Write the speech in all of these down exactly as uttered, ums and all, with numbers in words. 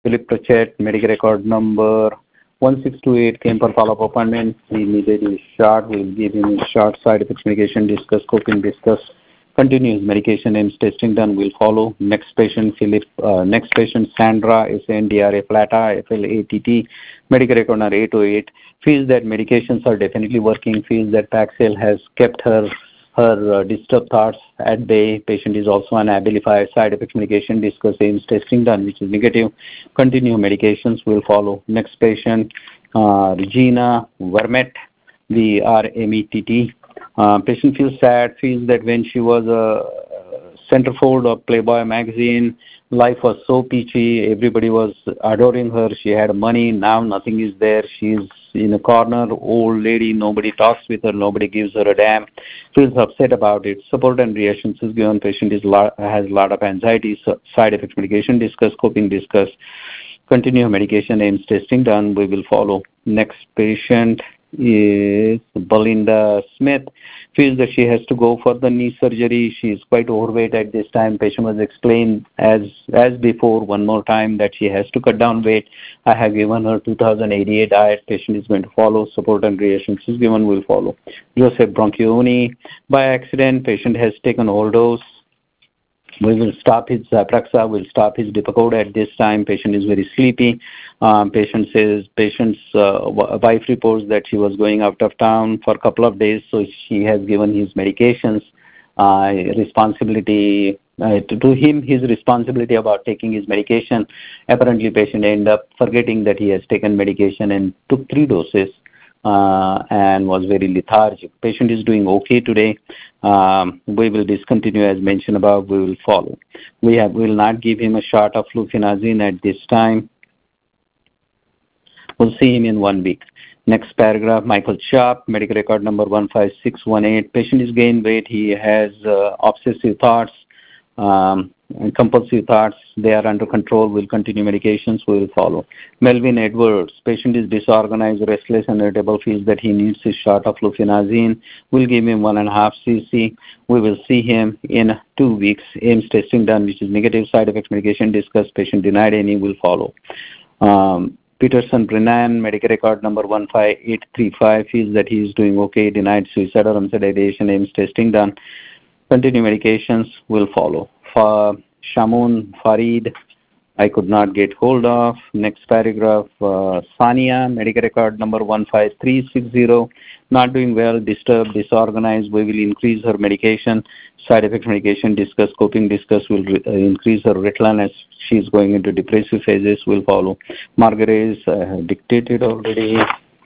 Philip Pratchett, medical record number one six two eight, came for follow-up appointment. He needed his shot. We'll give him his shot. Side effects, medication, discuss, coping, discuss. Continue his medication aims testing done. We'll follow. Next patient, Philip. Uh, next patient, Sandra, S N D R A Plata, F L A T T, medical record number eight oh eight. Feels that medications are definitely working. Feels that Paxil has kept her her uh, disturbed thoughts at bay. Patient is also on Abilify. Side effects, medication, discuss, aims testing done, which is negative. Continue medications will follow. Next patient, uh, Regina Vermette, V R M E T T. Uh, patient feels sad, feels that when she was a centerfold of Playboy magazine, life was so peachy, everybody was adoring her, she had money, now nothing is there, she's in a corner, old lady, nobody talks with her, nobody gives her a damn, feels upset about it. Support and reactions is given. Patient is lot, has a lot of anxiety, so side effects, medication, discuss, coping, discuss. Continue medication, aims testing done, we will follow. Next patient is Belinda Smith. Feels that she has to go for the knee surgery. She is quite overweight at this time. Patient was explained as as before one more time that she has to cut down weight. I have given her two thousand eighty-eight diet. Patient is going to follow. Support and reactions is given will follow. Joseph Bronchioni. By accident, patient has taken overdose. We will stop his Zyprexa, we'll stop his Depakote at this time. Patient is very sleepy. Um, patient says, patient's uh, wife reports that she was going out of town for a couple of days, so she has given his medications. Uh, responsibility, uh, to, to him, his responsibility about taking his medication. Apparently, patient ended up forgetting that he has taken medication and took three doses. Uh, and was very lethargic. Patient is doing okay today. Um, we will discontinue as mentioned above. We will follow. We have will not give him a shot of flufenazine at this time. We'll see him in one week. Next paragraph, Michael Sharp, medical record number one five six one eight. Patient is gained weight. He has uh, obsessive thoughts, um, and compulsive thoughts. They are under control. We'll continue medications. We will follow. Melvin Edwards, patient is disorganized, restless, and irritable, feels that he needs his shot of flufenazine. We'll give him one and a half cc. We will see him in two weeks. Aims testing done, which is negative. Side effects, medication discussed. Patient denied any. Will follow. Um, Peterson Brennan, medical record number one five eight three five, feels that he is doing okay. Denied suicide or homicide ideation. Aims testing done. Continue medications will follow. For Shamoon Farid, I could not get hold of. Next paragraph, uh, Sania, medical record number one five three six zero, not doing well, disturbed, disorganized. We will increase her medication. Side effects medication, discuss, coping, discuss, will re- uh, increase her Ritalin as she is going into depressive phases, will follow. Margaret I uh, have dictated already.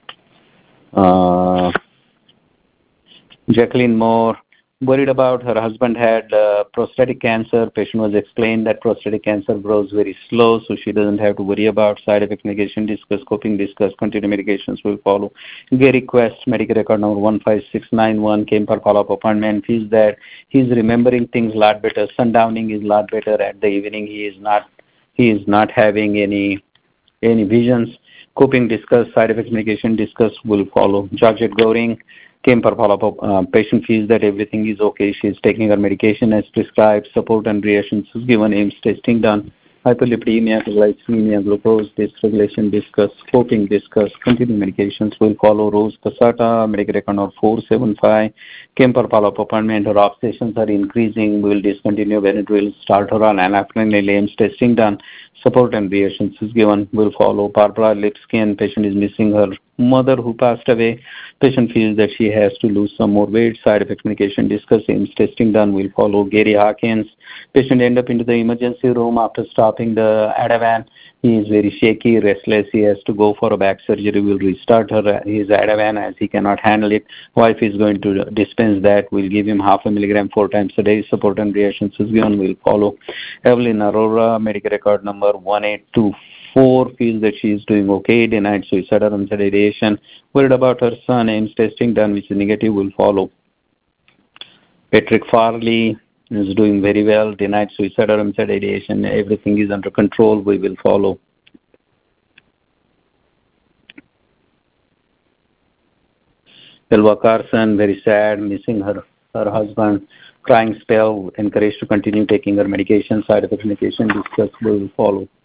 Uh, Jacqueline Moore, worried about her husband had uh, prostatic cancer. Patient was explained that prostatic cancer grows very slow, so she doesn't have to worry about side effect medication, discuss, coping, discuss, continue medications will follow. Gary Quest, medical record number one five six nine one, came for follow-up appointment. Feels that he's remembering things a lot better. Sundowning is a lot better. At the evening, he is not he is not having any any visions. Coping, discuss, side effects medication, discuss will follow. Georgette Goring came for follow-up. Uh, patient feels that everything is okay. She is taking her medication as prescribed. Support and reactions is given. Aims testing done. Hyperlipidemia, glycemia, glucose dysregulation, discuss. Coping, discuss. Continue medications will follow. Rose Casata, medical record number four seven five, came for follow-up appointment. Her obsessions are increasing. We will discontinue when it will start her on anapranil. Aims testing done. Support and reactions is given will follow. Barbara Lipskin, patient is missing her mother who passed away. Patient feels that she has to lose some more weight. Side effect medication discussed. Aims testing done will follow. Gary Hawkins, patient end up into the emergency room after stopping the Ativan. He is very shaky, restless. He has to go for a back surgery. We'll restart her his Ativan as he cannot handle it. Wife is going to dispense that. We'll give him half a milligram four times a day. Support and reactions is given will follow. Evelyn Aurora, medical record number one eight two four, feels that she is doing okay. Denied suicide or homicide ideation. Worried about her son. Aims testing done, which is negative, will follow. Patrick Farley is doing very well. Denied suicide or homicide ideation. Everything is under control. We will follow. Elva Carson, very sad, missing her, her husband. Crying spell, encouraged to continue taking her medication. Side effect medication discussed. We will follow.